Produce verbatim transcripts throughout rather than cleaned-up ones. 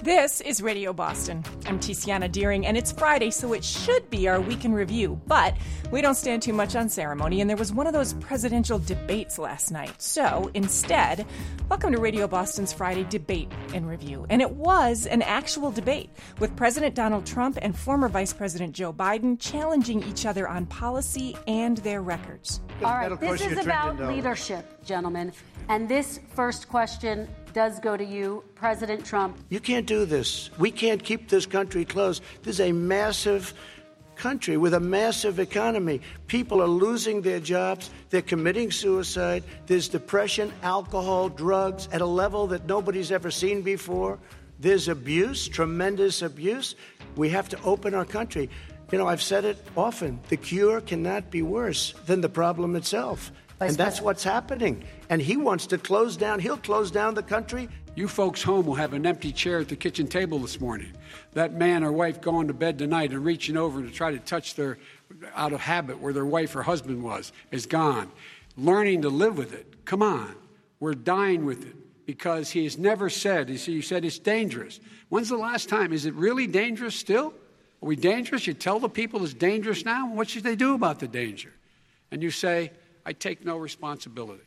This is Radio Boston. I'm Tiziana Deering, and it's Friday, so it should be our week in review. But we don't stand too much on ceremony, and there was one of those presidential debates last night. So instead, welcome to Radio Boston's Friday Debate in Review. And it was an actual debate with President Donald Trump and former Vice President Joe Biden challenging each other on policy and their records. All right, this is about leadership, gentlemen. And this first question does go to you, President Trump. You can't do this. We can't keep this country closed. This is a massive country with a massive economy. People are losing their jobs. They're committing suicide. There's depression, alcohol, drugs at a level that nobody's ever seen before. There's abuse, tremendous abuse. We have to open our country. You know, I've said it often. The cure cannot be worse than the problem itself. And that's what's happening. And he wants to close down. He'll close down the country. You folks home will have an empty chair at the kitchen table this morning. That man or wife going to bed tonight and reaching over to try to touch their, out of habit, where their wife or husband was, is gone. Learning to live with it. Come on. We're dying with it because he has never said, he said it's dangerous. When's the last time? Is it really dangerous still? Are we dangerous? You tell the people it's dangerous now? What should they do about the danger? And you say, I take no responsibility.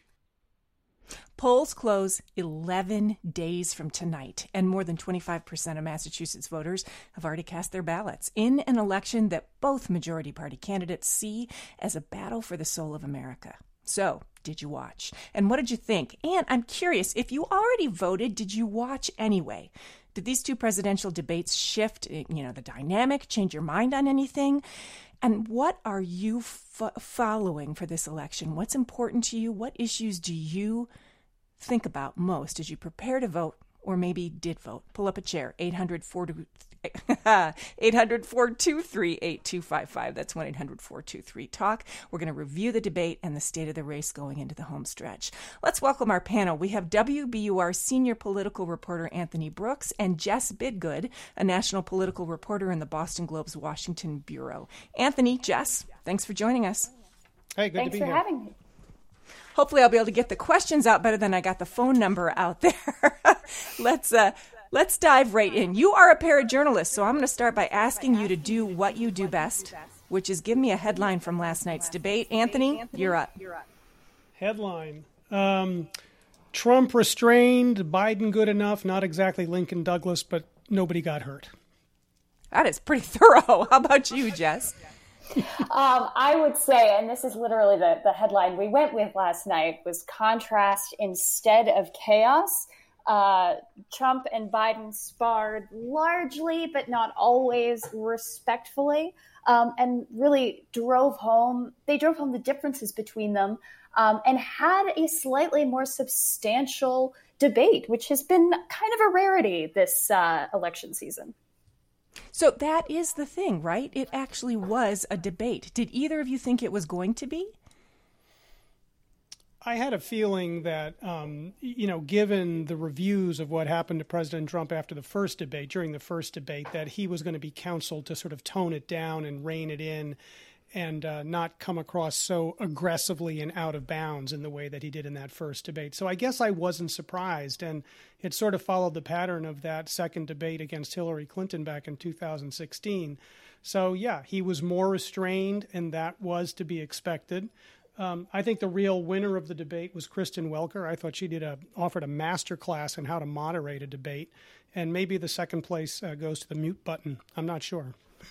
Polls close eleven days from tonight, and more than twenty-five percent of Massachusetts voters have already cast their ballots in an election that both majority party candidates see as a battle for the soul of America. So, did you watch? And what did you think? And I'm curious, if you already voted, did you watch anyway? Did these two presidential debates shift, you know, the dynamic, change your mind on anything? And what are you f- following for this election? What's important to you? What issues do you think about most as you prepare to vote, or maybe did vote? Pull up a chair, eight hundred, four two three, eight two five five. That's one eight hundred, four two three, talk. We're going to review the debate and the state of the race going into the home stretch. Let's welcome our panel. We have W B U R senior political reporter Anthony Brooks and Jess Bidgood, a national political reporter in the Boston Globe's Washington bureau. Anthony, Jess, thanks for joining us. Hey, good thanks to be for here. having me. Hopefully I'll be able to get the questions out better than I got the phone number out there. Let's uh, let's dive right in. You are a parajournalist, so I'm going to start by asking you to do what you do best, which is give me a headline from last night's debate. Anthony, you're up. Headline. Um, Trump restrained, Biden good enough, not exactly Lincoln Douglas, but nobody got hurt. That is pretty thorough. How about you, Jess? Um, I would say, and this is literally the, the headline we went with last night, was contrast instead of chaos. Uh, Trump and Biden sparred largely, but not always respectfully, um, and really drove home, they drove home the differences between them, um, and had a slightly more substantial debate, which has been kind of a rarity this uh, election season. So that is the thing, right? It actually was a debate. Did either of you think it was going to be? I had a feeling that, um, you know, given the reviews of what happened to President Trump after the first debate, during the first debate, that he was going to be counseled to sort of tone it down and rein it in and uh, not come across so aggressively and out of bounds in the way that he did in that first debate. So I guess I wasn't surprised. And it sort of followed the pattern of that second debate against Hillary Clinton back in two thousand sixteen. So, yeah, he was more restrained, and that was to be expected. Um, I think the real winner of the debate was Kristen Welker. I thought she did a, offered a master class on how to moderate a debate. And maybe the second place uh, goes to the mute button. I'm not sure.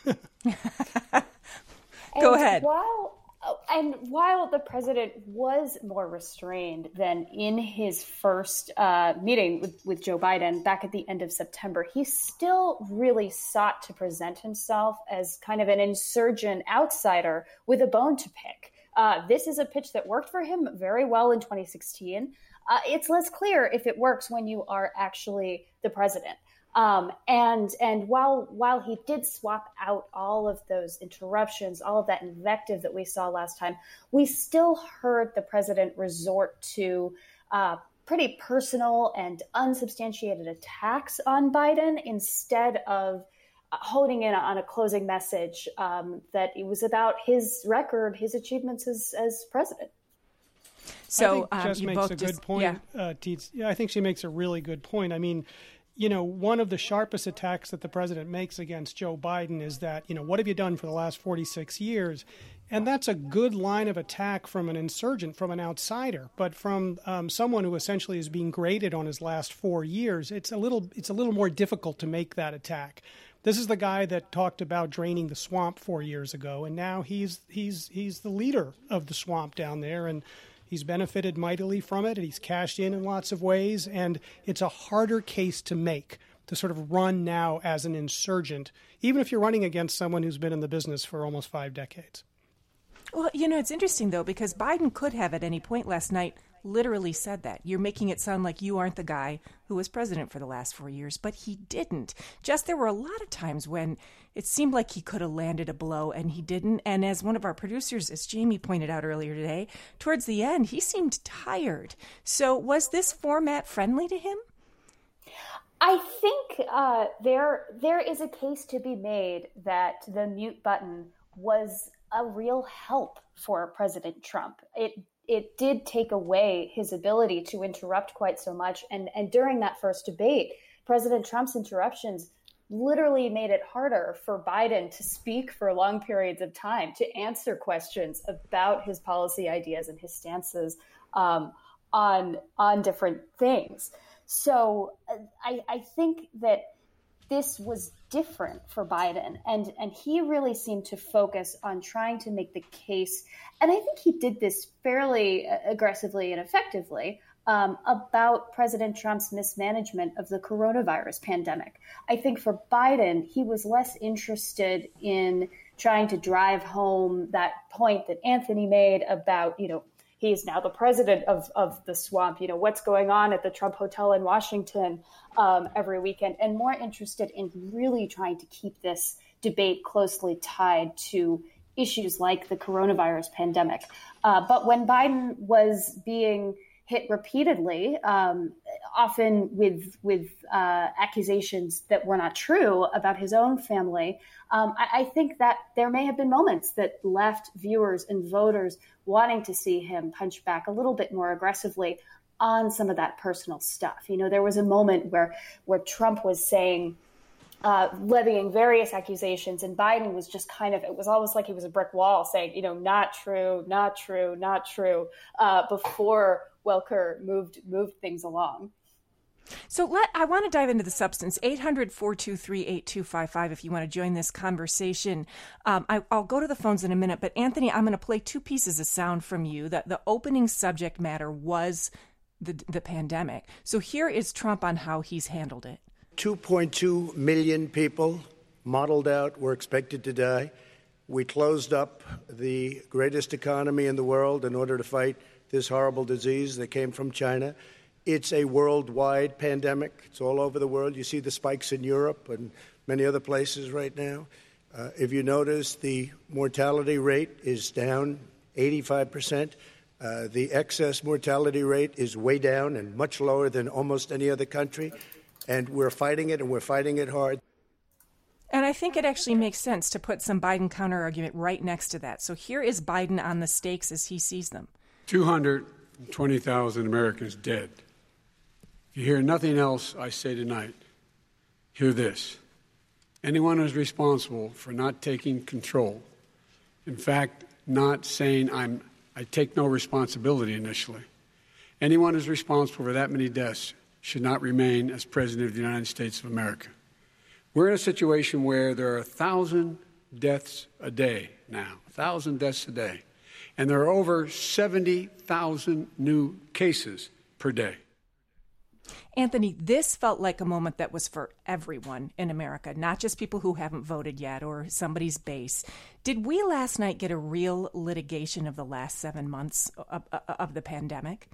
Go and ahead. While, and while the president was more restrained than in his first uh, meeting with, with Joe Biden back at the end of September, he still really sought to present himself as kind of an insurgent outsider with a bone to pick. Uh, this is a pitch that worked for him very well in twenty sixteen. Uh, it's less clear if it works when you are actually the president. Um, and and while while he did swap out all of those interruptions, all of that invective that we saw last time, we still heard the president resort to uh, pretty personal and unsubstantiated attacks on Biden instead of honing in on a closing message um, that it was about his record, his achievements as, as president. So I think um, Jess you makes both a just, good point. Yeah. Uh, Teets. Yeah, I think she makes a really good point. I mean, you know, one of the sharpest attacks that the president makes against Joe Biden is that, you know, what have you done for the last forty-six years? And that's a good line of attack from an insurgent, from an outsider, but from um, someone who essentially is being graded on his last four years. It's a little, it's a little more difficult to make that attack. This is the guy that talked about draining the swamp four years ago, and now he's he's he's the leader of the swamp down there, and he's benefited mightily from it, and he's cashed in in lots of ways, and it's a harder case to make, to sort of run now as an insurgent, even if you're running against someone who's been in the business for almost five decades. Well, you know, it's interesting, though, because Biden could have at any point last night literally said that. You're making it sound like you aren't the guy who was president for the last four years, but he didn't. Just there were a lot of times when it seemed like he could have landed a blow and he didn't. And as one of our producers, as Jamie pointed out earlier today, towards the end, he seemed tired. So was this format friendly to him? I think uh, there there is a case to be made that the mute button was a real help for President Trump. It it did take away his ability to interrupt quite so much. And, and during that first debate, President Trump's interruptions literally made it harder for Biden to speak for long periods of time, to answer questions about his policy ideas and his stances um, on, on different things. So I, I think that this was different for Biden, and, and he really seemed to focus on trying to make the case, and I think he did this fairly aggressively and effectively, um, about President Trump's mismanagement of the coronavirus pandemic. I think for Biden, he was less interested in trying to drive home that point that Anthony made about, you know, he is now the president of, of the swamp, you know, what's going on at the Trump Hotel in Washington um, every weekend, and more interested in really trying to keep this debate closely tied to issues like the coronavirus pandemic. Uh, but when Biden was being hit repeatedly, um, often with with uh, accusations that were not true about his own family, um, I, I think that there may have been moments that left viewers and voters wanting to see him punch back a little bit more aggressively on some of that personal stuff. You know, there was a moment where where Trump was saying, uh, levying various accusations, and Biden was just kind of, it was almost like he was a brick wall saying, you know, not true, not true, not true, uh, before Welker moved moved things along. So let I want to dive into the substance. eight hundred, four two three, eight two five five if you want to join this conversation. Um, I, I'll go to the phones in a minute, but Anthony, I'm going to play two pieces of sound from you. That the opening subject matter was the the pandemic. So here is Trump on how he's handled it. two point two million people modeled out were expected to die. We closed up the greatest economy in the world in order to fight this horrible disease that came from China. It's a worldwide pandemic. It's all over the world. You see the spikes in Europe and many other places right now. Uh, if you notice, the mortality rate is down eighty-five percent. Uh, the excess mortality rate is way down and much lower than almost any other country. And we're fighting it, and we're fighting it hard. And I think it actually makes sense to put some Biden counterargument right next to that. So here is Biden on the stakes as he sees them. two hundred twenty thousand Americans dead. If you hear nothing else I say tonight, hear this. Anyone who's responsible for not taking control, in fact, not saying I'm, I take no responsibility initially, anyone who's responsible for that many deaths should not remain as President of the United States of America. We're in a situation where there are a thousand deaths a day now, a thousand deaths a day. And there are over seventy thousand new cases per day. Anthony, this felt like a moment that was for everyone in America, not just people who haven't voted yet or somebody's base. Did we last night get a real litigation of the last seven months of, of the pandemic?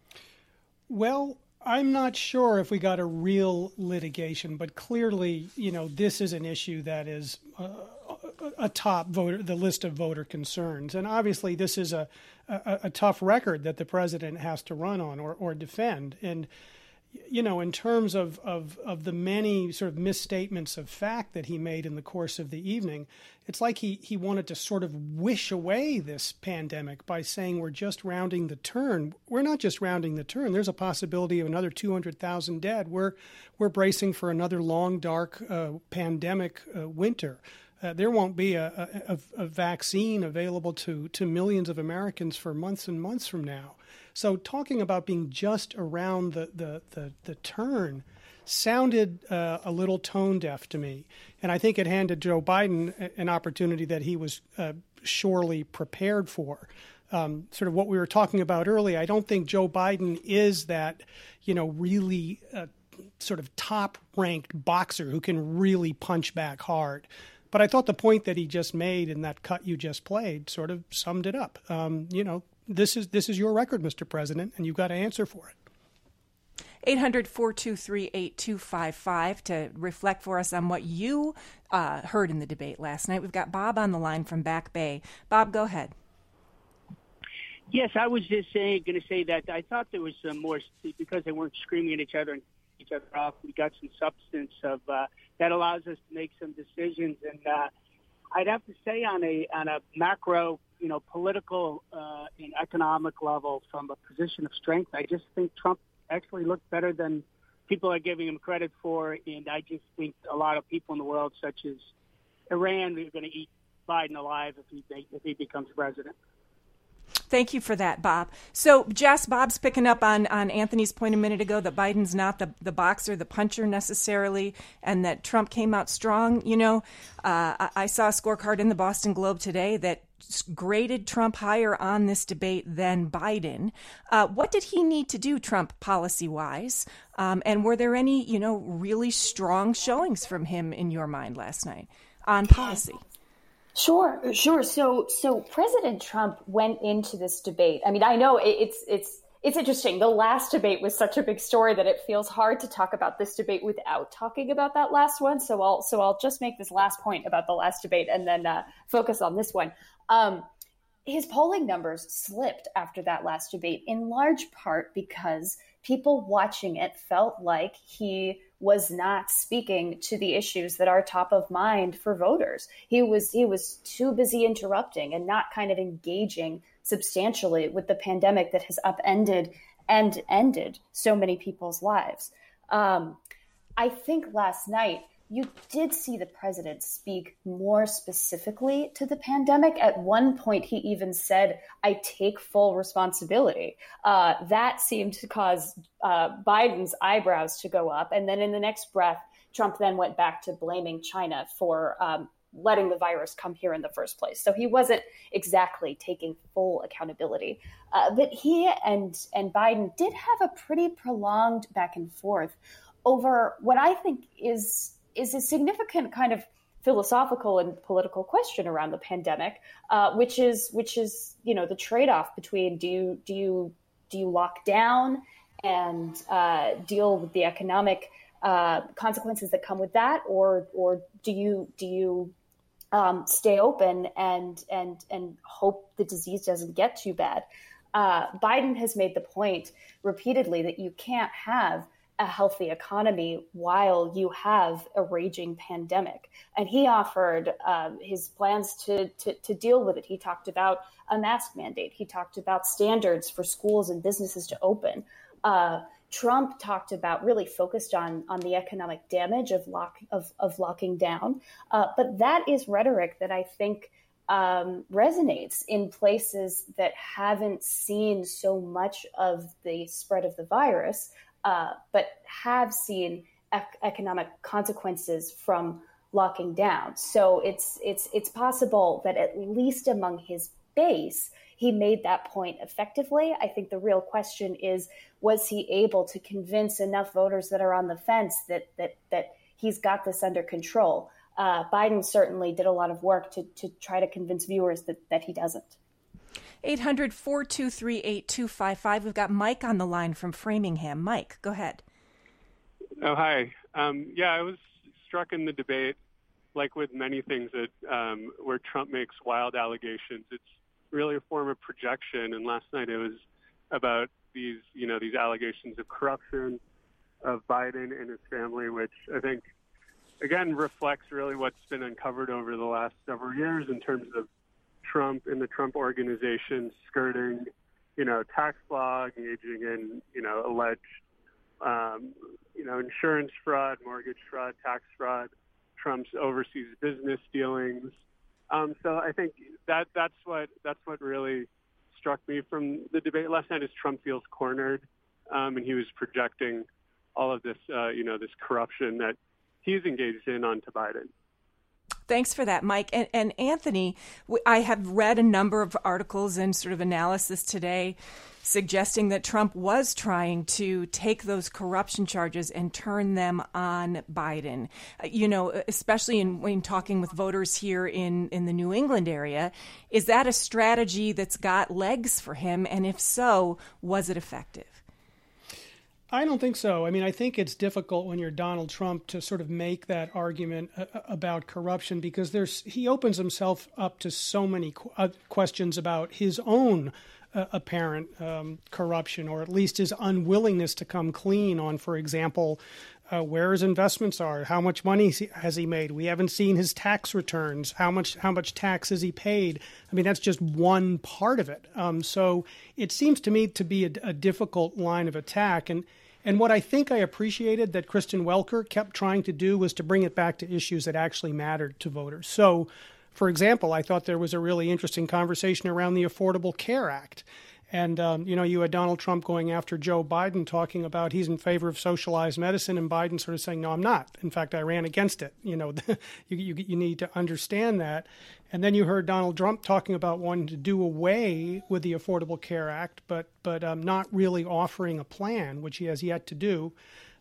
Well, I'm not sure if we got a real litigation, but clearly, you know, this is an issue that is uh, atop voter, the list of voter concerns. And obviously, this is a, a, a tough record that the president has to run on or, or defend. And, you know, in terms of, of, of the many sort of misstatements of fact that he made in the course of the evening, it's like he, he wanted to sort of wish away this pandemic by saying we're just rounding the turn. We're not just rounding the turn. There's a possibility of another two hundred thousand dead. We're, we're bracing for another long, dark uh, pandemic uh, winter. Uh, there won't be a, a, a vaccine available to, to millions of Americans for months and months from now. So talking about being just around the, the, the, the turn sounded uh, a little tone deaf to me. And I think it handed Joe Biden an opportunity that he was uh, surely prepared for. Um, sort of what we were talking about earlier, I don't think Joe Biden is that, you know, really uh, sort of top-ranked boxer who can really punch back hard. But I thought the point that he just made in that cut you just played sort of summed it up. Um, you know, This is this is your record, Mister President, and you've got to answer for it. eight hundred, four two three, eight two five five to reflect for us on what you uh, heard in the debate last night. We've got Bob on the line from Back Bay. Bob, go ahead. Yes, I was just saying, going to say that I thought there was some more, because they weren't screaming at each other and each other off, we got some substance of uh, that allows us to make some decisions. And uh, I'd have to say on a on a macro, you know, political uh, and economic level, from a position of strength, I just think Trump actually looked better than people are giving him credit for. And I just think a lot of people in the world, such as Iran, are going to eat Biden alive if he if he becomes president. Thank you for that, Bob. So, Jess, Bob's picking up on, on Anthony's point a minute ago that Biden's not the, the boxer, the puncher necessarily, and that Trump came out strong. You know, uh, I, I saw a scorecard in the Boston Globe today that graded Trump higher on this debate than Biden. Uh, what did he need to do, Trump policy-wise? Um, and were there any, you know, really strong showings from him in your mind last night on policy? Sure, sure. So, so President Trump went into this debate. I mean, I know it's it's it's interesting. The last debate was such a big story that it feels hard to talk about this debate without talking about that last one. So, I'll so I'll just make this last point about the last debate and then uh, focus on this one. Um, his polling numbers slipped after that last debate, in large part because people watching it felt like he was not speaking to the issues that are top of mind for voters. He was he was too busy interrupting and not kind of engaging substantially with the pandemic that has upended and ended so many people's lives. Um, I think last night you did see the president speak more specifically to the pandemic. At one point, he even said, "I take full responsibility." Uh, that seemed to cause uh, Biden's eyebrows to go up. And then in the next breath, Trump then went back to blaming China for um, letting the virus come here in the first place. So he wasn't exactly taking full accountability. Uh, but he and, and Biden did have a pretty prolonged back and forth over what I think is is a significant kind of philosophical and political question around the pandemic, uh, which is which is you know the trade-off between do you do you do you lock down and uh, deal with the economic uh, consequences that come with that, or or do you do you um, stay open and and and hope the disease doesn't get too bad? Uh, Biden has made the point repeatedly that you can't have a healthy economy while you have a raging pandemic. And he offered um, his plans to, to, to deal with it. He talked about a mask mandate. He talked about standards for schools and businesses to open. Uh, Trump talked about really focused on, on the economic damage of lock of, of locking down. Uh, but that is rhetoric that I think um, resonates in places that haven't seen so much of the spread of the virus, Uh, but have seen ec- economic consequences from locking down. So it's it's it's possible that at least among his base, he made that point effectively. I think the real question is, was he able to convince enough voters that are on the fence that that that he's got this under control? Uh, Biden certainly did a lot of work to to try to convince viewers that that he doesn't. eight hundred, four two three, eight two five five. We've got Mike on the line from Framingham. Mike, go ahead. Oh, hi. Um, yeah, I was struck in the debate, like with many things, that um, where Trump makes wild allegations. It's really a form of projection. And last night it was about these, you know, these allegations of corruption of Biden and his family, which I think, again, reflects really what's been uncovered over the last several years in terms of Trump and the Trump organization skirting, you know, tax law, engaging in, you know, alleged, um, you know, insurance fraud, mortgage fraud, tax fraud, Trump's overseas business dealings. Um, so I think that that's what that's what really struck me from the debate last night is Trump feels cornered, um, and he was projecting all of this, uh, you know, this corruption that he's engaged in onto Biden. Thanks for that, Mike. And, and Anthony, I have read a number of articles and sort of analysis today suggesting that Trump was trying to take those corruption charges and turn them on Biden. You know, especially in when talking with voters here in, in the New England area, is that a strategy that's got legs for him? And if so, was it effective? I don't think so. I mean, I think it's difficult when you're Donald Trump to sort of make that argument uh, about corruption because there's he opens himself up to so many qu- uh, questions about his own uh, apparent um, corruption, or at least his unwillingness to come clean on, for example, uh, where his investments are, how much money has he made. We haven't seen his tax returns. How much how much tax has he paid? I mean, that's just one part of it. Um, so it seems to me to be a, a difficult line of attack. And And what I think I appreciated that Kristen Welker kept trying to do was to bring it back to issues that actually mattered to voters. So, for example, I thought there was a really interesting conversation around the Affordable Care Act. And, um, you know, you had Donald Trump going after Joe Biden, talking about he's in favor of socialized medicine, and Biden sort of saying, no, I'm not. In fact, I ran against it. You know, you, you, you need to understand that. And then you heard Donald Trump talking about wanting to do away with the Affordable Care Act, but but um, not really offering a plan, which he has yet to do.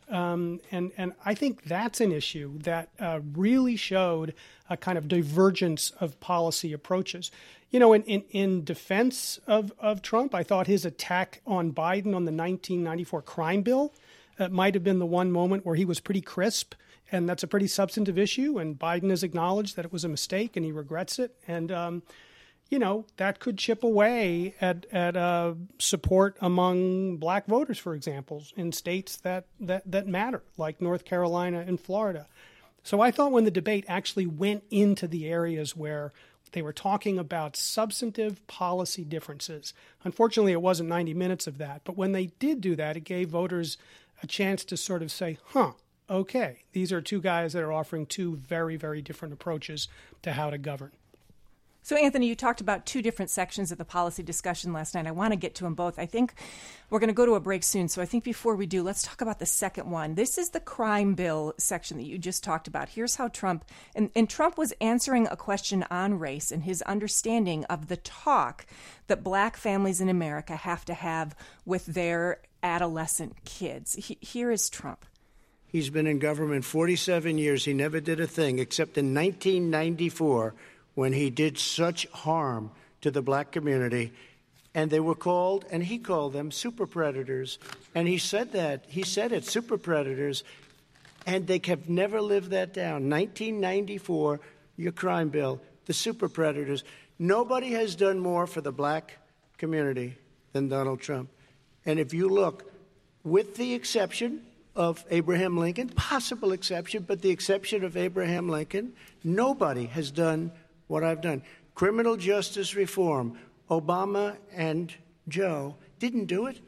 Um, and, and I think that's an issue that uh, really showed a kind of divergence of policy approaches. You know, in, in, in defense of, of Trump, I thought his attack on Biden on the nineteen ninety-four crime bill uh, might have been the one moment where he was pretty crisp. And that's a pretty substantive issue. And Biden has acknowledged that it was a mistake and he regrets it. And, um, you know, that could chip away at, at uh, support among black voters, for example, in states that, that, that matter, like North Carolina and Florida. So I thought when the debate actually went into the areas where they were talking about substantive policy differences, unfortunately, it wasn't ninety minutes of that. But when they did do that, it gave voters a chance to sort of say, huh, okay, these are two guys that are offering two very, very different approaches to how to govern. So, Anthony, you talked about two different sections of the policy discussion last night. I want to get to them both. I think we're going to go to a break soon. So I think before we do, let's talk about the second one. This is the crime bill section that you just talked about. Here's how Trump, and, and Trump was answering a question on race and his understanding of the talk that black families in America have to have with their adolescent kids. He, here is Trump. He's been in government forty-seven years. He never did a thing except in nineteen ninety-four when he did such harm to the black community. And they were called, and he called them, super predators. And he said that. He said it, super predators. And they have never lived that down. nineteen ninety-four, your crime bill, the super predators. Nobody has done more for the black community than Donald Trump. And if you look, with the exception of Abraham Lincoln, possible exception, but the exception of Abraham Lincoln, nobody has done what I've done. Criminal justice reform, Obama and Joe didn't do it.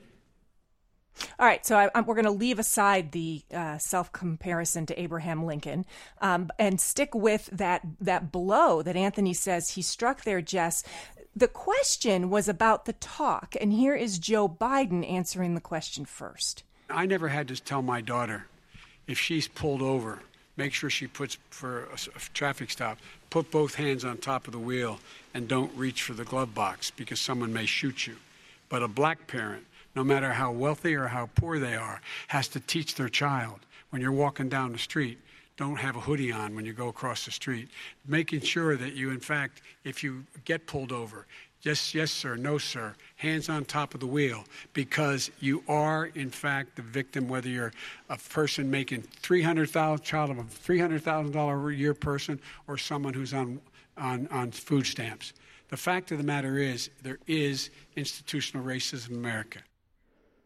All right, so I, I, we're going to leave aside the uh, self-comparison to Abraham Lincoln um, and stick with that that blow that Anthony says he struck there, Jess. The question was about the talk, and here is Joe Biden answering the question first. I never had to tell my daughter, if she's pulled over, make sure she puts, for a, a traffic stop, put both hands on top of the wheel and don't reach for the glove box because someone may shoot you. But a black parent, no matter how wealthy or how poor they are, has to teach their child when you're walking down the street, don't have a hoodie on when you go across the street. Making sure that you, in fact, if you get pulled over, yes, yes, sir, no, sir, hands on top of the wheel, because you are, in fact, the victim, whether you're a person making three hundred thousand dollars, child of a three hundred thousand dollars a year person, or someone who's on, on, on food stamps. The fact of the matter is there is institutional racism in America.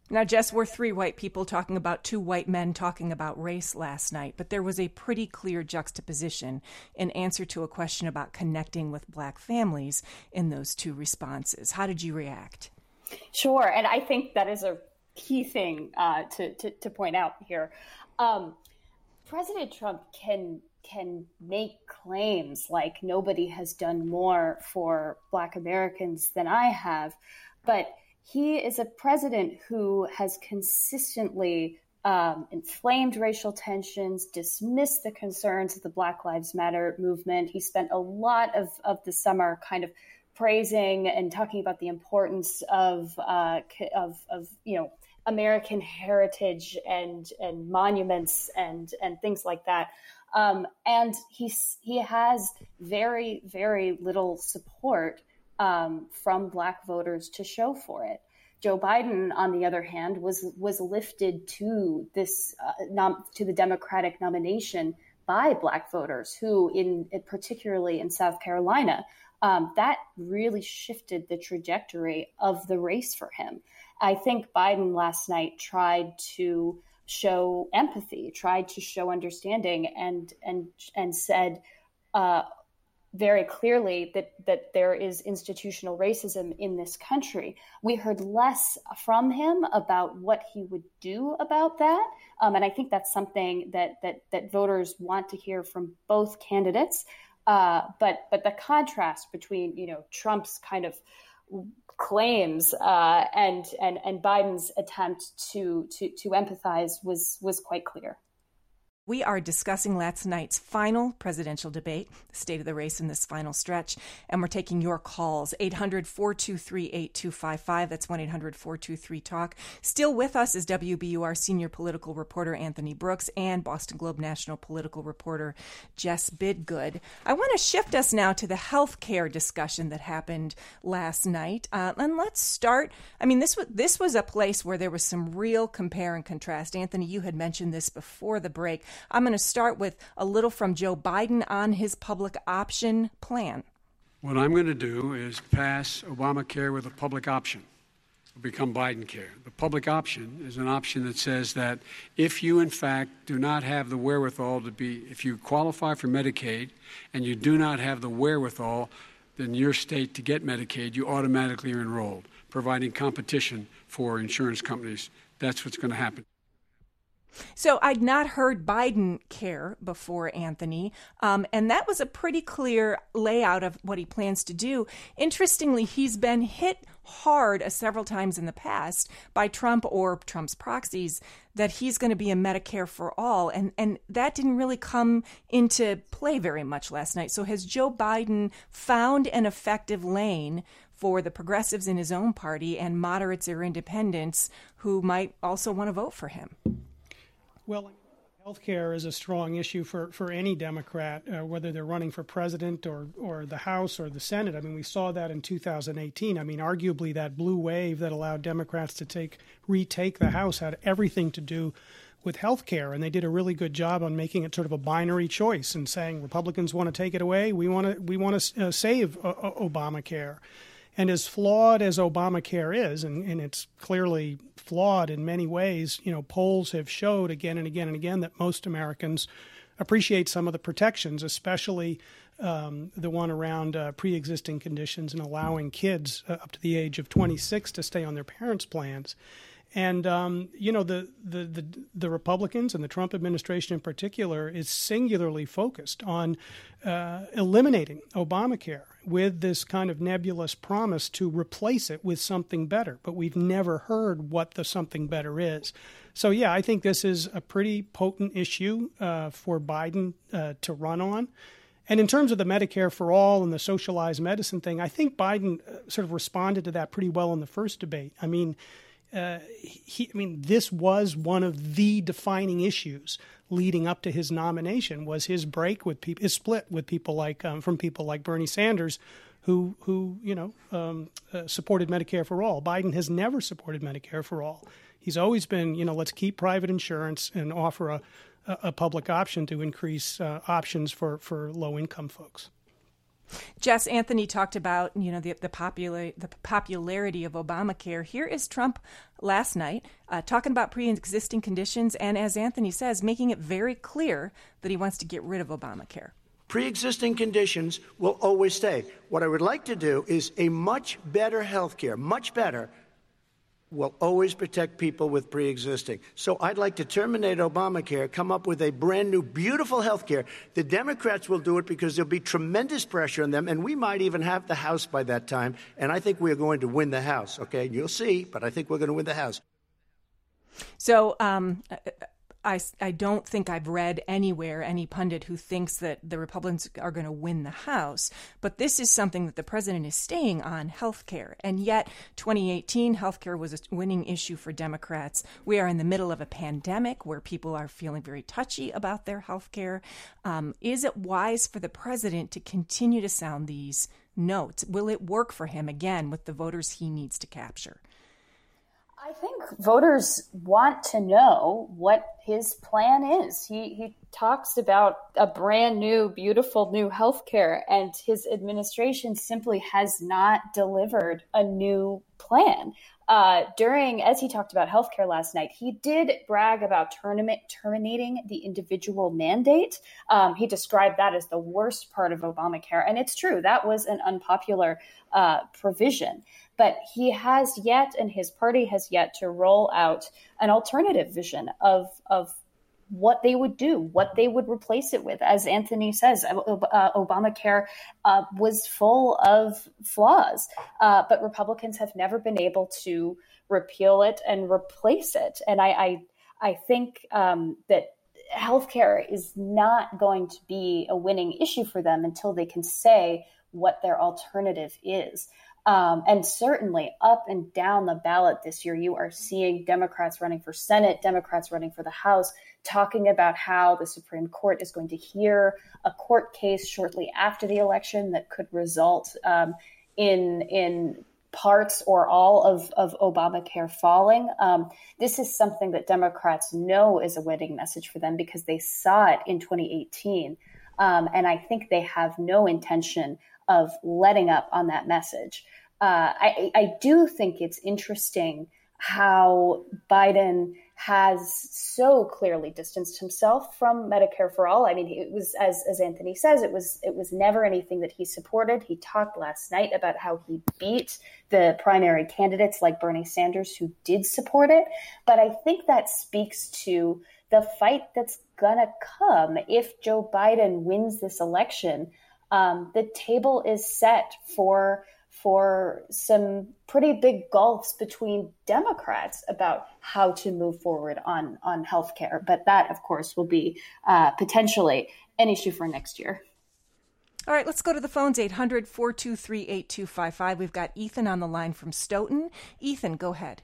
Now, Jess, we're three white people talking about two white men talking about race last night, but there was a pretty clear juxtaposition in answer to a question about connecting with black families in those two responses. How did you react? Sure, and I think that is a key thing uh, to, to, to point out here. Um, President Trump can can make claims like nobody has done more for Black Americans than I have, but he is a president who has consistently um, inflamed racial tensions, dismissed the concerns of the Black Lives Matter movement. He spent a lot of, of the summer kind of praising and talking about the importance of, uh, of, of you know, American heritage and and monuments and and things like that. Um, and he's, he has very, very little support Um, from Black voters to show for it. Joe Biden, on the other hand, was was lifted to this uh, nom- to the Democratic nomination by Black voters, who, in particularly in South Carolina, um, that really shifted the trajectory of the race for him. I think Biden last night tried to show empathy, tried to show understanding, and and and said. Uh, very clearly that that there is institutional racism in this country. We heard less from him about what he would do about that. Um, and I think that's something that that that voters want to hear from both candidates. Uh, but but the contrast between, you know, Trump's kind of claims uh, and and and Biden's attempt to to to empathize was was quite clear. We are discussing last night's final presidential debate, the state of the race in this final stretch, and we're taking your calls, eight hundred, four two three, eight two five five. That's one eight hundred, four two three, talk. Still with us is W B U R senior political reporter Anthony Brooks and Boston Globe national political reporter Jess Bidgood. I want to shift us now to the health care discussion that happened last night. Uh, and let's start. I mean, this was, this was a place where there was some real compare and contrast. Anthony, you had mentioned this before the break. I'm going to start with a little from Joe Biden on his public option plan. What I'm going to do is pass Obamacare with a public option. It'll become Biden-care. The public option is an option that says that if you, in fact, do not have the wherewithal to be, if you qualify for Medicaid and you do not have the wherewithal in your state to get Medicaid, you automatically are enrolled, providing competition for insurance companies. That's what's going to happen. So I'd not heard Biden care before, Anthony, um, and that was a pretty clear layout of what he plans to do. Interestingly, he's been hit hard uh, several times in the past by Trump or Trump's proxies that he's going to be a Medicare for all, and, and that didn't really come into play very much last night. So has Joe Biden found an effective lane for the progressives in his own party and moderates or independents who might also want to vote for him? Well, healthcare is a strong issue for, for any Democrat, uh, whether they're running for president or, or the House or the Senate. I mean, we saw that in two thousand eighteen. I mean, arguably that blue wave that allowed Democrats to take retake the House had everything to do with healthcare, and they did a really good job on making it sort of a binary choice and saying Republicans want to take it away, we want to we want to uh, save uh, Obamacare. And as flawed as Obamacare is, and, and it's clearly flawed in many ways, you know, polls have showed again and again and again that most Americans appreciate some of the protections, especially um, the one around uh, pre-existing conditions and allowing kids uh, up to the age of twenty-six to stay on their parents' plans. And, um, you know, the, the, the, the Republicans and the Trump administration in particular is singularly focused on uh, eliminating Obamacare with this kind of nebulous promise to replace it with something better. But we've never heard what the something better is. So, yeah, I think this is a pretty potent issue uh, for Biden uh, to run on. And in terms of the Medicare for all and the socialized medicine thing, I think Biden uh, sort of responded to that pretty well in the first debate. I mean, Uh, he, I mean, this was one of the defining issues leading up to his nomination. Was his break with people, his split with people like um, from people like Bernie Sanders, who who you know um, uh, supported Medicare for all. Biden has never supported Medicare for all. He's always been, you know, let's keep private insurance and offer a a, a public option to increase uh, options for for low income folks. Jess, Anthony talked about, you know, the the, popular, the popularity of Obamacare. Here is Trump last night uh, talking about pre-existing conditions and, as Anthony says, making it very clear that he wants to get rid of Obamacare. Pre-existing conditions will always stay. What I would like to do is a much better health care, much better, will always protect people with pre-existing. So I'd like to terminate Obamacare, come up with a brand new, beautiful health care. The Democrats will do it because there'll be tremendous pressure on them, and we might even have the House by that time. And I think we're going to win the House, okay? You'll see, but I think we're going to win the House. So um, I, I don't think I've read anywhere any pundit who thinks that the Republicans are going to win the House. But this is something that the president is staying on, health care. And yet, twenty eighteen, health care was a winning issue for Democrats. We are in the middle of a pandemic where people are feeling very touchy about their health care. Um, is it wise for the president to continue to sound these notes? Will it work for him, again, with the voters he needs to capture? I think voters want to know what his plan is. He he talks about a brand new, beautiful new healthcare, and his administration simply has not delivered a new plan. Uh, during, as he talked about healthcare last night, he did brag about tournament, terminating the individual mandate. Um, he described that as the worst part of Obamacare. And it's true, that was an unpopular uh, provision. But he has yet, and his party has yet, to roll out an alternative vision of, of what they would do, what they would replace it with. As Anthony says, uh, Obamacare uh, was full of flaws, uh, but Republicans have never been able to repeal it and replace it. And I, I, I think um, that healthcare is not going to be a winning issue for them until they can say what their alternative is. Um, and certainly up and down the ballot this year, you are seeing Democrats running for Senate, Democrats running for the House, talking about how the Supreme Court is going to hear a court case shortly after the election that could result um, in in parts or all of, of Obamacare falling. Um, this is something that Democrats know is a winning message for them because they saw it in twenty eighteen. Um, and I think they have no intention of letting up on that message. Uh, I, I do think it's interesting how Biden has so clearly distanced himself from Medicare for All. I mean, it was, as, as Anthony says, it was it was never anything that he supported. He talked last night about how he beat the primary candidates like Bernie Sanders who did support it. But I think that speaks to the fight that's gonna come if Joe Biden wins this election. Um, the table is set for for some pretty big gulfs between Democrats about how to move forward on on healthcare. But that, of course, will be uh, potentially an issue for next year. All right, let's go to the phones, eight hundred, four two three, eight two five five. We've got Ethan on the line from Stoughton. Ethan, go ahead.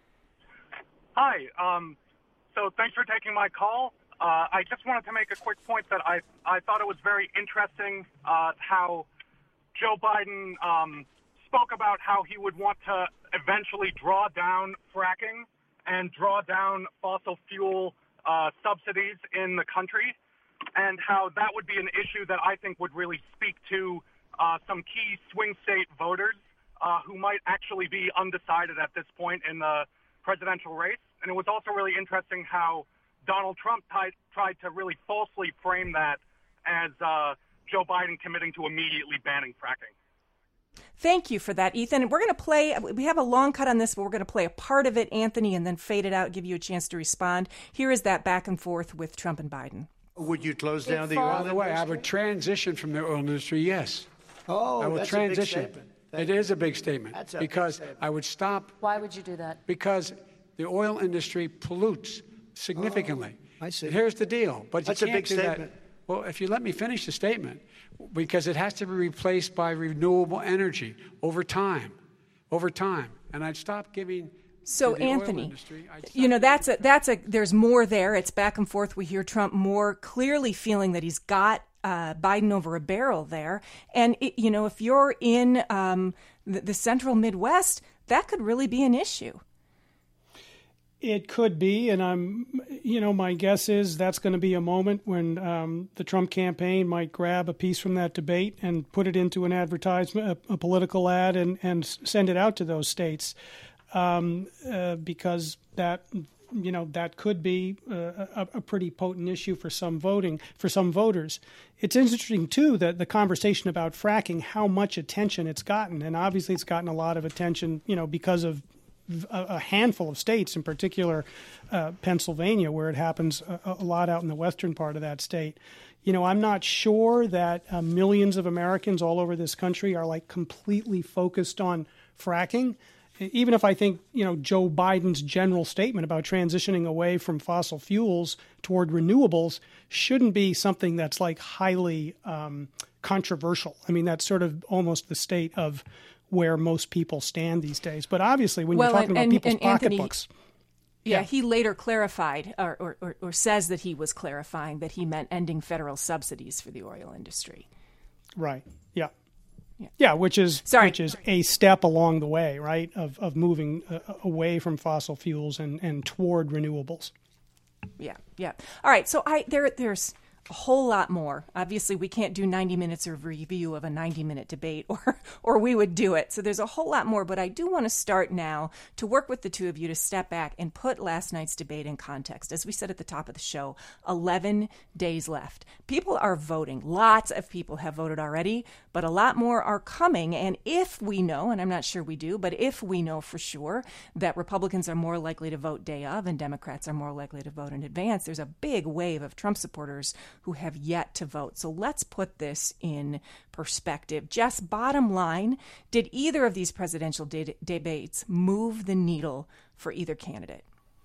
Hi. Um, so thanks for taking my call. Uh, I just wanted to make a quick point that I, I thought it was very interesting uh, how Joe Biden um, spoke about how he would want to eventually draw down fracking and draw down fossil fuel uh, subsidies in the country, and how that would be an issue that I think would really speak to uh, some key swing state voters uh, who might actually be undecided at this point in the presidential race. And it was also really interesting how Donald Trump tried, tried to really falsely frame that as uh, Joe Biden committing to immediately banning fracking. Thank you for that, Ethan. We're going to play, we have a long cut on this, but we're going to play a part of it, Anthony, and then fade it out, give you a chance to respond. Here is that back and forth with Trump and Biden. Would you close down the oil industry? By the way, I would transition from the oil industry, yes. Oh, I would that's transition. a big statement. It is a big statement. That's a because big statement. I would stop. Why would you do that? Because the oil industry pollutes significantly. Oh, I see. And here's the deal. But That's you a can't big do statement. That. Well, if you let me finish the statement, because it has to be replaced by renewable energy over time, over time. And I'd stop giving. So, Anthony, you know, that's a, that's a, there's more there. It's back and forth. We hear Trump more clearly feeling that he's got uh, Biden over a barrel there. And, it, you know, if you're in um, the, the central Midwest, that could really be an issue. It could be, and I'm, you know, my guess is that's going to be a moment when um, the Trump campaign might grab a piece from that debate and put it into an advertisement, a, a political ad, and, and send it out to those states, um, uh, because that, you know, that could be uh, a, a pretty potent issue for some voting, for some voters. It's interesting, too, that the conversation about fracking, how much attention it's gotten. And obviously it's gotten a lot of attention, you know, because of a handful of states, in particular uh, Pennsylvania, where it happens a, a lot out in the western part of that state. You know, I'm not sure that uh, millions of Americans all over this country are like completely focused on fracking. Even if I think, you know, Joe Biden's general statement about transitioning away from fossil fuels toward renewables shouldn't be something that's like highly um, controversial. I mean, that's sort of almost the state of where most people stand these days. But obviously, when well, you're talking and, about people's and, and Anthony, pocketbooks. Yeah, yeah, he later clarified or, or, or, or says that he was clarifying that he meant ending federal subsidies for the oil industry. Right. Yeah. Yeah, yeah which is Sorry. which is a step along the way, right, of of moving uh, away from fossil fuels and, and toward renewables. Yeah, yeah. All right, so I there there's a whole lot more. Obviously, we can't do ninety minutes of review of a ninety-minute debate, or or we would do it. So there's a whole lot more, but I do want to start now to work with the two of you to step back and put last night's debate in context. As we said at the top of the show, eleven days left. People are voting. Lots of people have voted already, but a lot more are coming. And if we know, and I'm not sure we do, but if we know for sure that Republicans are more likely to vote day of and Democrats are more likely to vote in advance, there's a big wave of Trump supporters who have yet to vote. So let's put this in perspective. Jess, bottom line, did either of these presidential de- debates move the needle for either candidate?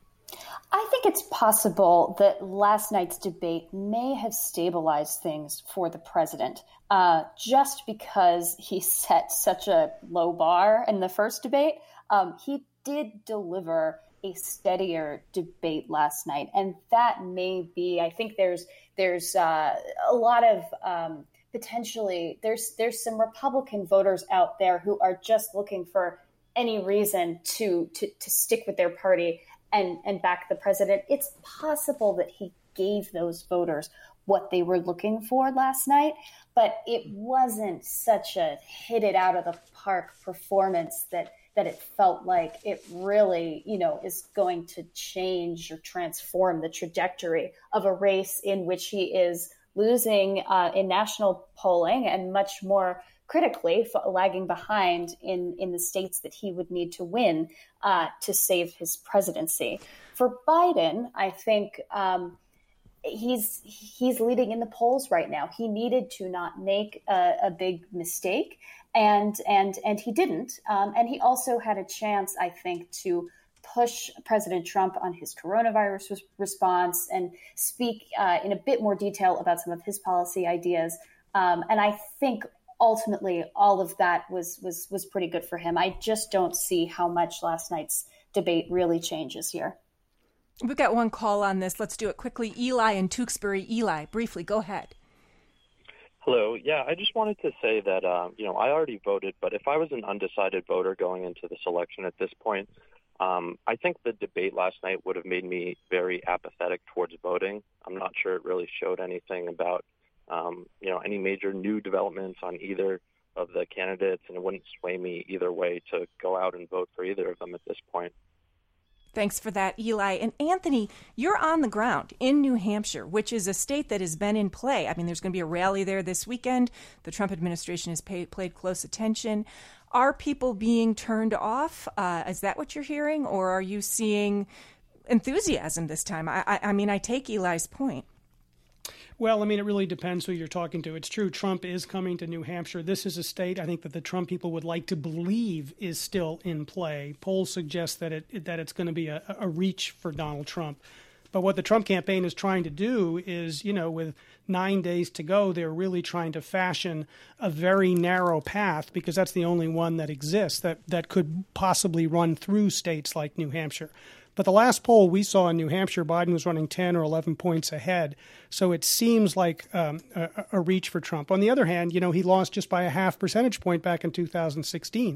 I think it's possible that last night's debate may have stabilized things for the president, uh, just because he set such a low bar in the first debate. Um, he did deliver a steadier debate last night, and that may be. I think there's there's uh, a lot of um, potentially there's there's some Republican voters out there who are just looking for any reason to to, to stick with their party and and back the president. It's possible that he gave those voters what they were looking for last night, but it wasn't such a hit it out of the park performance that that it felt like it really, you know, is going to change or transform the trajectory of a race in which he is losing uh, in national polling and much more critically lagging behind in, in the states that he would need to win uh, to save his presidency. For Biden, I think um, he's he's leading in the polls right now. He needed to not make a, a big mistake, and and and he didn't. Um, and he also had a chance, I think, to push President Trump on his coronavirus res- response and speak uh, in a bit more detail about some of his policy ideas. Um, and I think ultimately all of that was was was pretty good for him. I just don't see how much last night's debate really changes here. We've got one call on this. Let's do it quickly. Eli in Tewksbury. Eli, briefly, go ahead. Hello. Yeah, I just wanted to say that, um, you know, I already voted, but if I was an undecided voter going into this election at this point, um, I think the debate last night would have made me very apathetic towards voting. I'm not sure it really showed anything about, um, you know, any major new developments on either of the candidates, and it wouldn't sway me either way to go out and vote for either of them at this point. Thanks for that, Eli. And Anthony, you're on the ground in New Hampshire, which is a state that has been in play. I mean, there's going to be a rally there this weekend. The Trump administration has paid, played close attention. Are people being turned off? Uh, is that what you're hearing? Or are you seeing enthusiasm this time? I, I, I mean, I take Eli's point. Well, I mean, it really depends who you're talking to. It's true, Trump is coming to New Hampshire. This is a state I think that the Trump people would like to believe is still in play. Polls suggest that it that it's going to be a, a reach for Donald Trump. But what the Trump campaign is trying to do is, you know, with nine days to go, they're really trying to fashion a very narrow path, because that's the only one that exists that, that could possibly run through states like New Hampshire. But the last poll we saw in New Hampshire, Biden was running ten or eleven points ahead. So it seems like um, a, a reach for Trump. On the other hand, you know, he lost just by a half percentage point back in two thousand sixteen.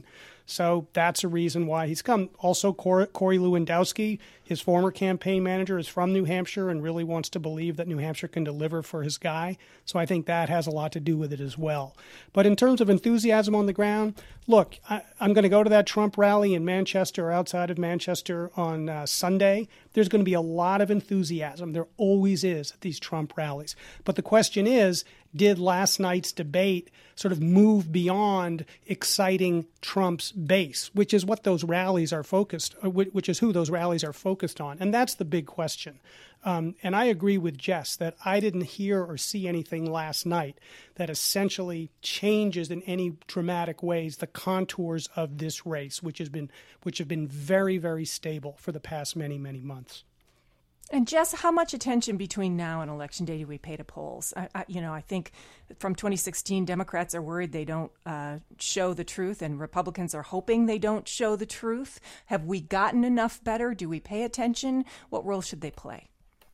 So that's a reason why he's come. Also, Corey Lewandowski, his former campaign manager, is from New Hampshire and really wants to believe that New Hampshire can deliver for his guy. So I think that has a lot to do with it as well. But in terms of enthusiasm on the ground, look, I, I'm going to go to that Trump rally in Manchester or outside of Manchester on uh, Sunday. There's going to be a lot of enthusiasm. There always is at these Trump rallies. But the question is, did last night's debate sort of move beyond exciting Trump's base, which is what those rallies are focused, which is who those rallies are focused on? And that's the big question. Um, and I agree with Jess that I didn't hear or see anything last night that essentially changes in any dramatic ways the contours of this race, which has been which have been very, very stable for the past many, many months. And Jess, how much attention between now and Election Day do we pay to polls? I, I, you know, I think from twenty sixteen, Democrats are worried they don't uh, show the truth, and Republicans are hoping they don't show the truth. Have we gotten enough better? Do we pay attention? What role should they play?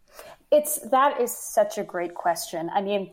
It's that is such a great question. I mean,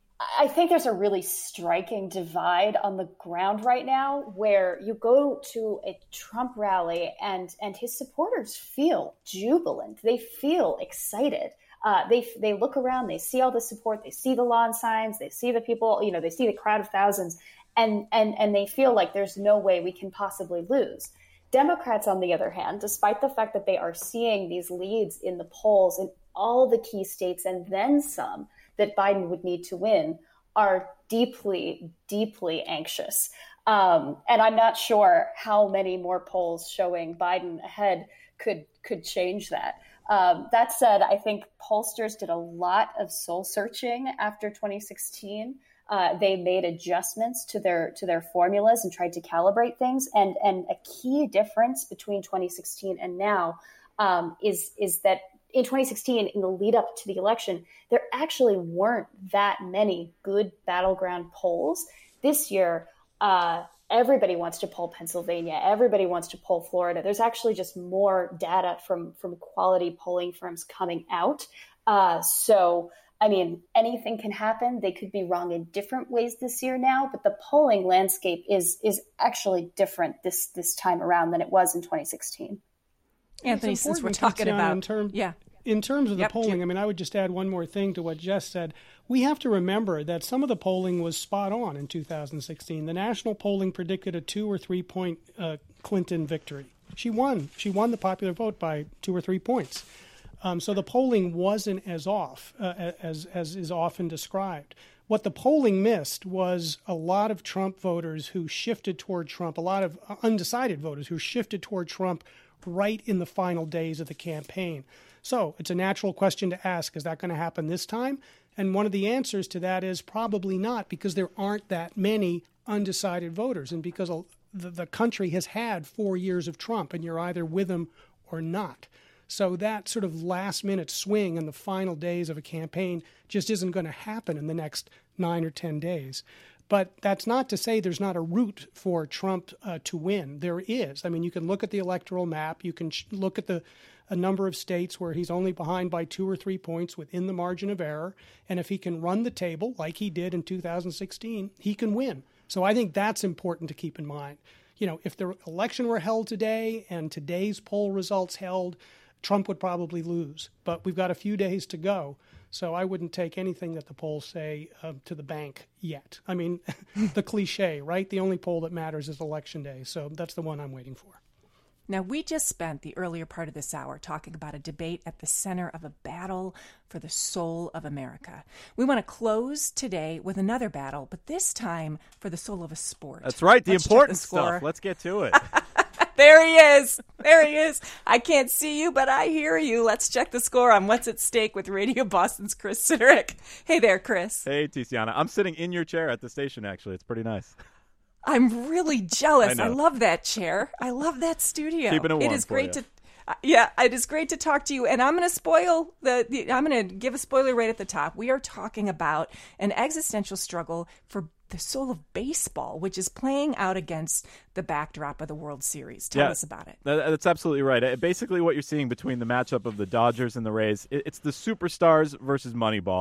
I think there's a really striking divide on the ground right now where you go to a Trump rally and and his supporters feel jubilant. They feel excited. Uh, they they look around, they see all the support, they see the lawn signs, they see the people, you know, they see the crowd of thousands, and and and they feel like there's no way we can possibly lose. Democrats, on the other hand, despite the fact that they are seeing these leads in the polls in all the key states and then some that Biden would need to win, are deeply, deeply anxious. Um, and I'm not sure how many more polls showing Biden ahead could could change that. Um, that said, I think pollsters did a lot of soul searching after twenty sixteen. Uh, they made adjustments to their to their formulas and tried to calibrate things. And and a key difference between twenty sixteen and now um, is is that in twenty sixteen, in the lead up to the election, there actually weren't that many good battleground polls. This year, uh, everybody wants to poll Pennsylvania. Everybody wants to poll Florida. There's actually just more data from, from quality polling firms coming out. Uh, so, I mean, anything can happen. They could be wrong in different ways this year now, but the polling landscape is is actually different this this time around than it was in twenty sixteen. Anthony, since we're talking about in term, yeah. In terms of the yep, polling, Jim. I mean, I would just add one more thing to what Jess said. We have to remember that some of the polling was spot on in two thousand sixteen. The national polling predicted a two or three point uh, Clinton victory. She won. She won the popular vote by two or three points. Um, so the polling wasn't as off uh, as as is often described. What the polling missed was a lot of Trump voters who shifted toward Trump, a lot of undecided voters who shifted toward Trump right in the final days of the campaign. So it's a natural question to ask, is that going to happen this time? And one of the answers to that is probably not, because there aren't that many undecided voters and because the, the country has had four years of Trump and you're either with him or not. So that sort of last-minute swing in the final days of a campaign just isn't going to happen in the next nine or ten days. But that's not to say there's not a route for Trump uh, to win. There is. I mean, you can look at the electoral map. You can sh- look at the a number of states where he's only behind by two or three points within the margin of error. And if he can run the table like he did in two thousand sixteen, he can win. So I think that's important to keep in mind. You know, if the election were held today and today's poll results held, Trump would probably lose. But we've got a few days to go. So I wouldn't take anything that the polls say uh, to the bank yet. I mean, the cliche, right? The only poll that matters is Election Day. So that's the one I'm waiting for. Now, we just spent the earlier part of this hour talking about a debate at the center of a battle for the soul of America. We want to close today with another battle, but this time for the soul of a sport. That's right, the Let's important the stuff. Let's get to it. There he is. There he is. I can't see you, but I hear you. Let's check the score on What's at Stake with Radio Boston's Chris Siderick. Hey there, Chris. Hey, Tiziana. I'm sitting in your chair at the station, actually. It's pretty nice. I'm really jealous. I, I love that chair. I love that studio. Keeping it warm It is for great you. to uh, yeah, it is great to talk to you. And I'm going to spoil the, the I'm going to give a spoiler right at the top. We are talking about an existential struggle for the soul of baseball, which is playing out against the backdrop of the World Series. Tell yeah, us about it. That, that's absolutely right. Basically, what you're seeing between the matchup of the Dodgers and the Rays, it, it's the superstars versus Moneyball.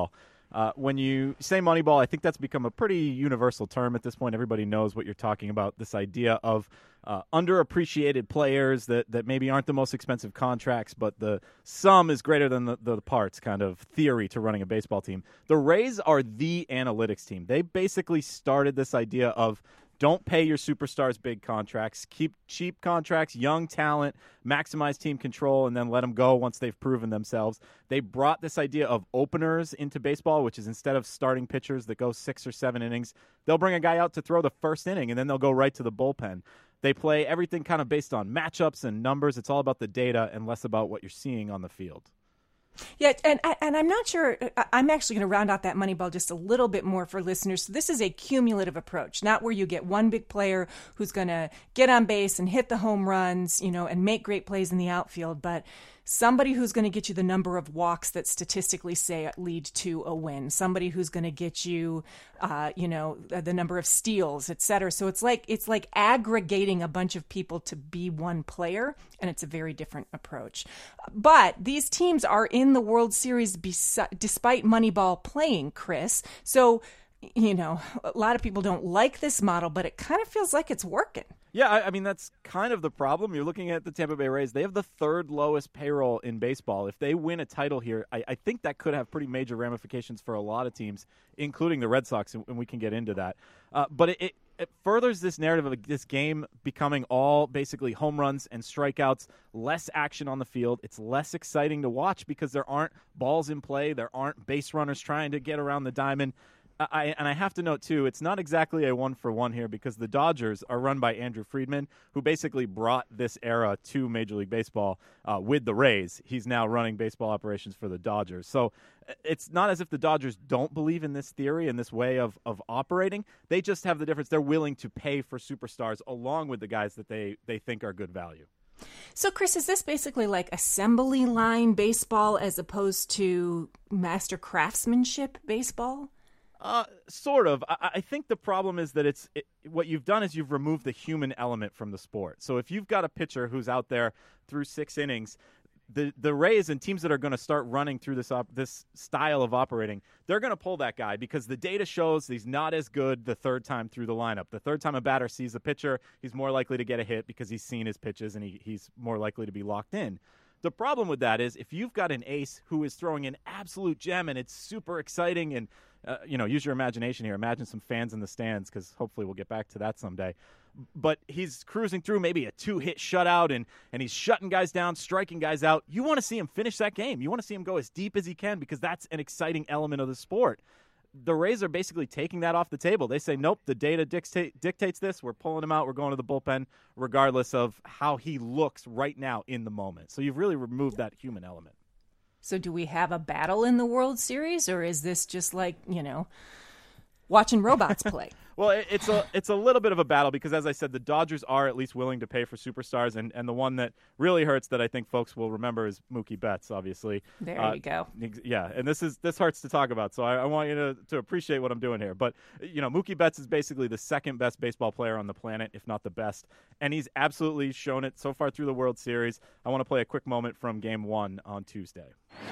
Uh, when you say Moneyball, I think that's become a pretty universal term at this point. Everybody knows what you're talking about, this idea of uh, underappreciated players that, that maybe aren't the most expensive contracts, but the sum is greater than the, the parts kind of theory to running a baseball team. The Rays are the analytics team. They basically started this idea of don't pay your superstars big contracts. Keep cheap contracts, young talent, maximize team control, and then let them go once they've proven themselves. They brought this idea of openers into baseball, which is instead of starting pitchers that go six or seven innings, they'll bring a guy out to throw the first inning, and then they'll go right to the bullpen. They play everything kind of based on matchups and numbers. It's all about the data and less about what you're seeing on the field. Yeah, and and I'm not sure, I'm actually going to round out that Moneyball just a little bit more for listeners. So this is a cumulative approach, not where you get one big player who's going to get on base and hit the home runs, you know, and make great plays in the outfield, but somebody who's going to get you the number of walks that statistically say lead to a win, somebody who's going to get you, uh, you know, the number of steals, et cetera. So it's like it's like aggregating a bunch of people to be one player, and it's a very different approach. But these teams are in the World Series bes- despite Moneyball playing, Chris. So, you know, a lot of people don't like this model, but it kind of feels like it's working. Yeah, I, I mean, that's kind of the problem. You're looking at the Tampa Bay Rays. They have the third lowest payroll in baseball. If they win a title here, I, I think that could have pretty major ramifications for a lot of teams, including the Red Sox, and, and we can get into that. Uh, but it, it, it furthers this narrative of this game becoming all basically home runs and strikeouts, less action on the field. It's less exciting to watch because there aren't balls in play. There aren't base runners trying to get around the diamond. I, and I have to note, too, it's not exactly a one-for-one here because the Dodgers are run by Andrew Friedman, who basically brought this era to Major League Baseball uh, with the Rays. He's now running baseball operations for the Dodgers. So it's not as if the Dodgers don't believe in this theory and this way of, of operating. They just have the difference. They're willing to pay for superstars along with the guys that they, they think are good value. So, Chris, is this basically like assembly line baseball as opposed to master craftsmanship baseball? Uh, sort of. I, I think the problem is that it's it, what you've done is you've removed the human element from the sport. So if you've got a pitcher who's out there through six innings, the the Rays and teams that are going to start running through this op, this style of operating, they're going to pull that guy because the data shows he's not as good the third time through the lineup. The third time a batter sees a pitcher, he's more likely to get a hit because he's seen his pitches and he, he's more likely to be locked in. The problem with that is if you've got an ace who is throwing an absolute gem and it's super exciting and, uh, you know, use your imagination here. Imagine some fans in the stands because hopefully we'll get back to that someday. But he's cruising through maybe a two-hit shutout and, and he's shutting guys down, striking guys out. You want to see him finish that game. You want to see him go as deep as he can because that's an exciting element of the sport. The Rays are basically taking that off the table. They say, nope, the data dictate, dictates this. We're pulling him out. We're going to the bullpen regardless of how he looks right now in the moment. So you've really removed that human element. So do we have a battle in the World Series, or is this just like, you know, watching robots play? Well, it, it's a it's a little bit of a battle because, as I said, the Dodgers are at least willing to pay for superstars, and, and the one that really hurts that I think folks will remember is Mookie Betts, obviously. There uh, you go. Yeah, and this is this hurts to talk about, so I, I want you to, to appreciate what I'm doing here. But, you know, Mookie Betts is basically the second best baseball player on the planet, if not the best, and he's absolutely shown it so far through the World Series. I want to play a quick moment from Game one on Tuesday.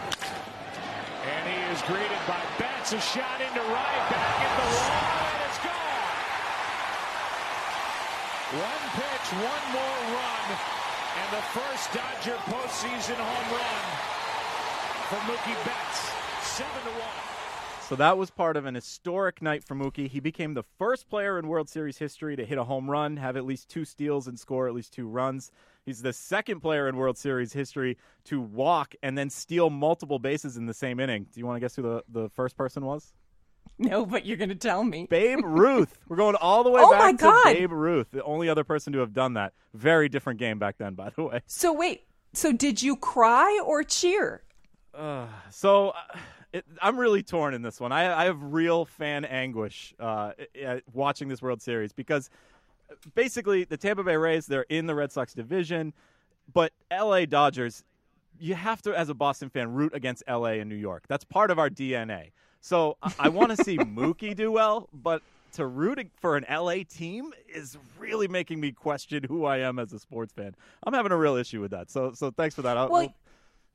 And he is greeted by Betts, a shot into right, back at the wall, and it's gone. One pitch, one more run, and the first Dodger postseason home run for Mookie Betts, seven to one. So that was part of an historic night for Mookie. He became the first player in World Series history to hit a home run, have at least two steals, and score at least two runs. He's the second player in World Series history to walk and then steal multiple bases in the same inning. Do you want to guess who the, the first person was? No, but you're going to tell me. Babe Ruth. We're going all the way oh back my to God. Babe Ruth, the only other person to have done that. Very different game back then, by the way. So wait, so did you cry or cheer? Uh, so uh, it, I'm really torn in this one. I, I have real fan anguish uh, watching this World Series because basically the Tampa Bay Rays, they're in the Red Sox division, but L A Dodgers, you have to, as a Boston fan, root against L A and New York. That's part of our D N A. So I, I want to see Mookie do well, but to root for an L A team is really making me question who I am as a sports fan. I'm having a real issue with that. So so thanks for that. I'll, well, yeah.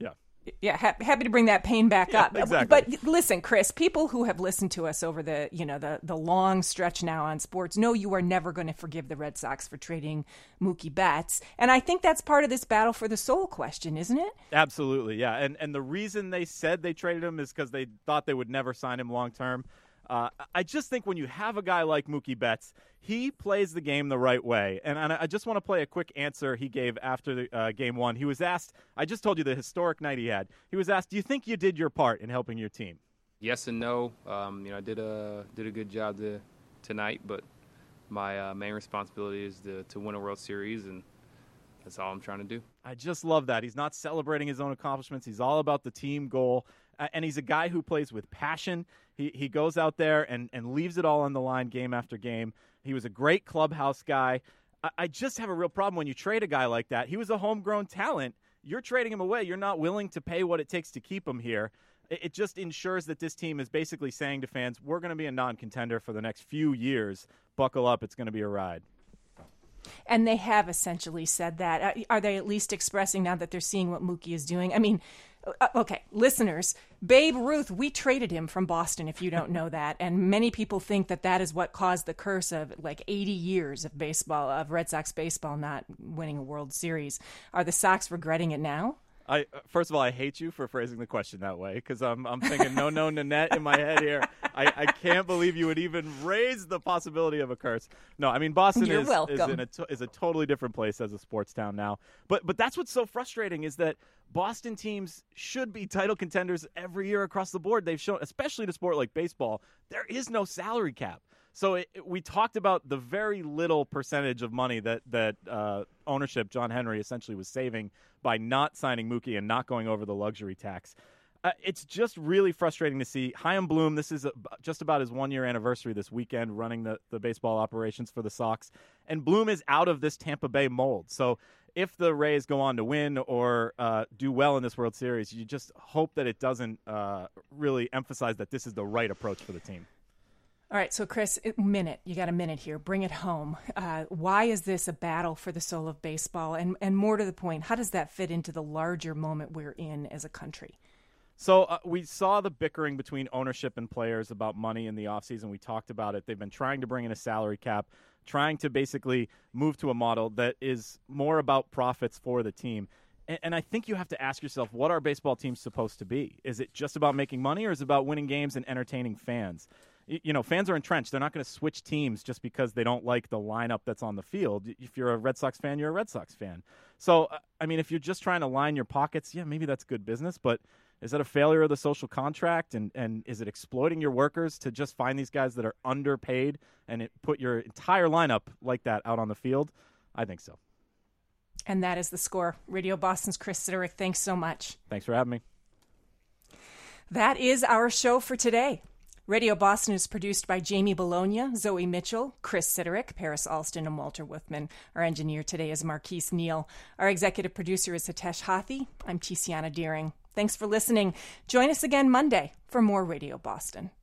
Yeah, ha- happy to bring that pain back yeah, up. Exactly. But listen, Chris, people who have listened to us over the you know the the long stretch now on sports know you are never going to forgive the Red Sox for trading Mookie Betts, and I think that's part of this battle for the soul question, isn't it? Absolutely, yeah. And and the reason they said they traded him is because they thought they would never sign him long term. Uh, I just think when you have a guy like Mookie Betts, he plays the game the right way. And, and I just want to play a quick answer he gave after the, uh, game one. He was asked, I just told you the historic night he had. He was asked, do you think you did your part in helping your team? Yes and no. Um, you know, I did a did a good job to, tonight, but my uh, main responsibility is to, to win a World Series, and that's all I'm trying to do. I just love that. He's not celebrating his own accomplishments. He's all about the team goal. Uh, and he's a guy who plays with passion. He he goes out there and, and leaves it all on the line game after game. He was a great clubhouse guy. I, I just have a real problem when you trade a guy like that. He was a homegrown talent. You're trading him away. You're not willing to pay what it takes to keep him here. It, it just ensures that this team is basically saying to fans, we're going to be a non-contender for the next few years. Buckle up. It's going to be a ride. And they have essentially said that. Are they at least expressing now that they're seeing what Mookie is doing? I mean, okay, listeners, Babe Ruth, we traded him from Boston, if you don't know that. And many people think that that is what caused the curse of like eighty years of baseball, of Red Sox baseball not winning a World Series. Are the Sox regretting it now? I first of all, I hate you for phrasing the question that way because I'm I'm thinking no, no, Nanette in my head here. I, I can't believe you would even raise the possibility of a curse. No, I mean Boston You're is welcome. is in a to, is a totally different place as a sports town now. But but that's what's so frustrating is that Boston teams should be title contenders every year across the board. They've shown, especially in a sport like baseball, there is no salary cap. So it, it, we talked about the very little percentage of money that that uh, ownership, John Henry, essentially was saving by not signing Mookie and not going over the luxury tax. Uh, it's just really frustrating to see. Chaim Bloom, this is a, just about his one-year anniversary this weekend running the, the baseball operations for the Sox. And Bloom is out of this Tampa Bay mold. So if the Rays go on to win or uh, do well in this World Series, you just hope that it doesn't uh, really emphasize that this is the right approach for the team. All right, so Chris, a minute. You got a minute here. Bring it home. Uh, why is this a battle for the soul of baseball? And, and more to the point, how does that fit into the larger moment we're in as a country? So uh, we saw the bickering between ownership and players about money in the offseason. We talked about it. They've been trying to bring in a salary cap, trying to basically move to a model that is more about profits for the team. And, and I think you have to ask yourself, what are baseball teams supposed to be? Is it just about making money or is it about winning games and entertaining fans? You know, fans are entrenched. They're not going to switch teams just because they don't like the lineup that's on the field. If you're a Red Sox fan, you're a Red Sox fan. So, I mean, if you're just trying to line your pockets, yeah, maybe that's good business, but is that a failure of the social contract? And, and is it exploiting your workers to just find these guys that are underpaid and it put your entire lineup like that out on the field? I think so. And that is The Score. Radio Boston's Chris Sidorick, thanks so much. Thanks for having me. That is our show for today. Radio Boston is produced by Jamie Bologna, Zoe Mitchell, Chris Sidorick, Paris Alston, and Walter Wuthman. Our engineer today is Marquise Neal. Our executive producer is Hitesh Hathi. I'm Tiziana Deering. Thanks for listening. Join us again Monday for more Radio Boston.